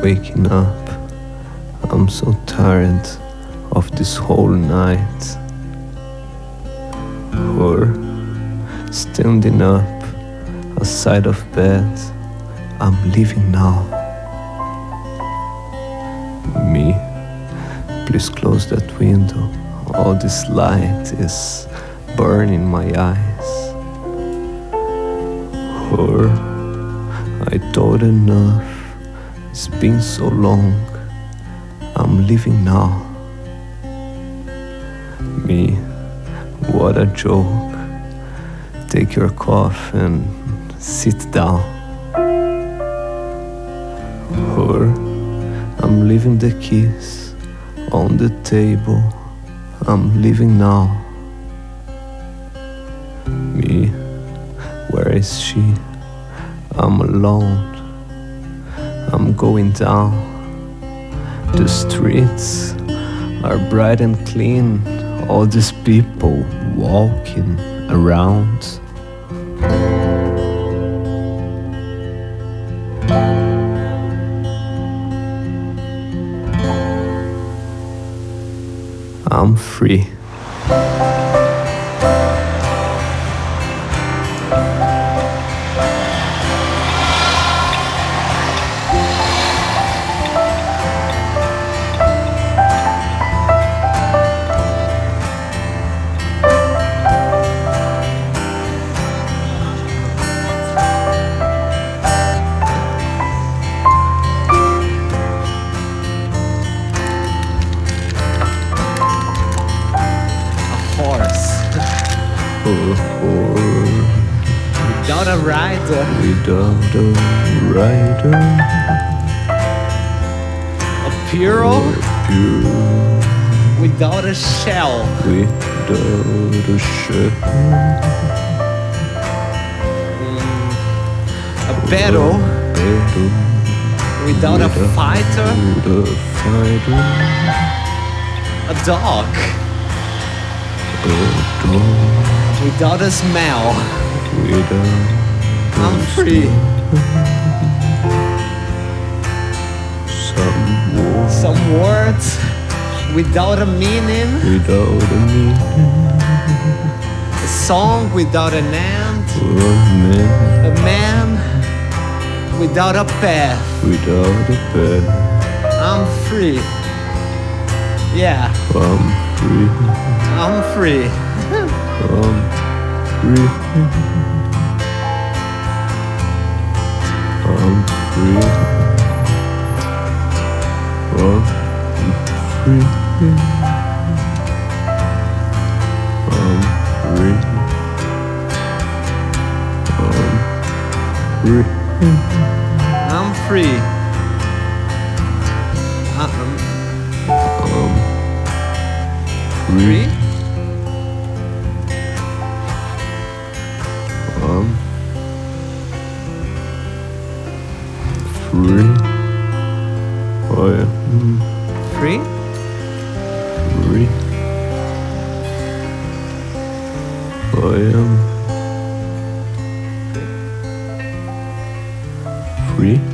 waking up. I'm so tired of this whole night. Or standing up outside of bed, I'm leaving now. Me, please close that window. All this light is burning my eyes. Or I thought enough. It's been so long. I'm leaving now. Me, what a joke. Take your coffee and sit down. Or I'm leaving the keys on the table. I'm leaving now. Me, where is she? I'm alone. I'm going down. The streets are bright and clean. All these people walking around. I'm free. Without a rider, Without a rider, a Puro pure without a shell, without a shell, a battle battle without a fighter, without a fighter, a dog a dog without a smell. without I'm free. Some words without a meaning, without a meaning, a song without an end, a a man without a path. without a pen. I'm free. Yeah, I'm free. I'm free. I'm free. I'm free. I'm free. I'm free. I'm free. I'm free. Free. Free? Free. I am Free? free. I am free.